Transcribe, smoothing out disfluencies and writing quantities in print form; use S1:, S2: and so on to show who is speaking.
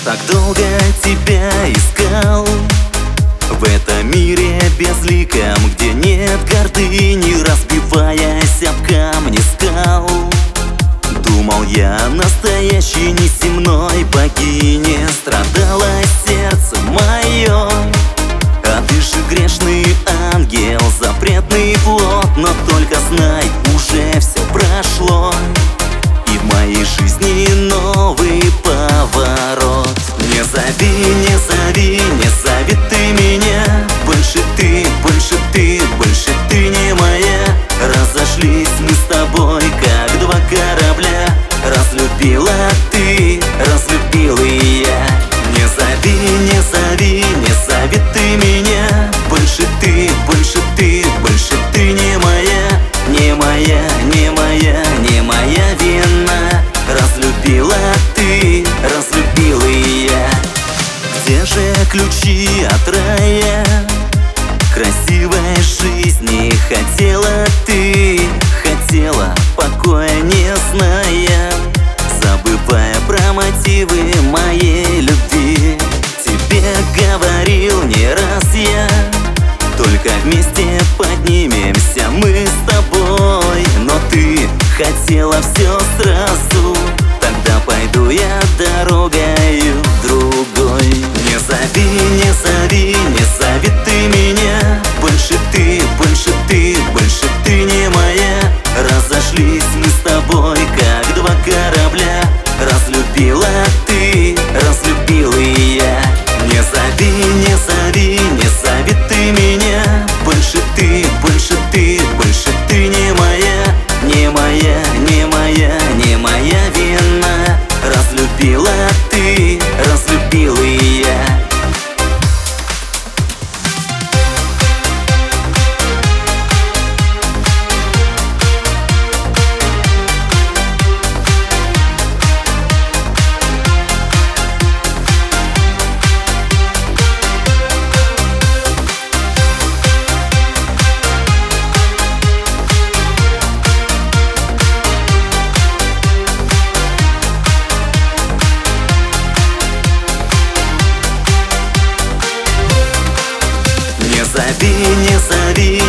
S1: Так долго тебя искал в этом мире безликом, где нет гордыни, разбиваясь об камни скал. Думал я настоящей неземной богине, страдало сердце мое. А ты же грешный ангел, запретный плод. Но только знай, уже все прошло, и в моей жизни новый поворот. Не зови, не зови, не зови ты меня. Больше ты, больше ты, больше ты не моя. Разошлись мы с тобой, как два корабля. Разлюбила ты, разлюбил и я. Не зови, не зови, не зови ты меня. Больше ты, больше ты, больше ты не моя. Не моя, не моя, не моя вина. Разлюбила ты, разлюбил и я. Где же ключи от рая, красивой жизни? Хотела ты, хотела, покоя не зная, забывая про мотивы моей любви. Тебе говорил не раз я, только вместе поднимемся мы с тобой. Но ты хотела все сразу, тогда пойду я дорогою другой. Не зови, не зови, не зови ты меня. Больше ты, больше ты, больше ты не моя. Разошлись мы с тобой, как два корабля. Разлюбила ты, разлюбил и я. Не зови, не зови, не зови ты меня. Больше ты, больше ты, больше ты не моя. Не моя, не моя, не моя вина. Разлюбила ты, разлюбил и я. Не зови, не зови,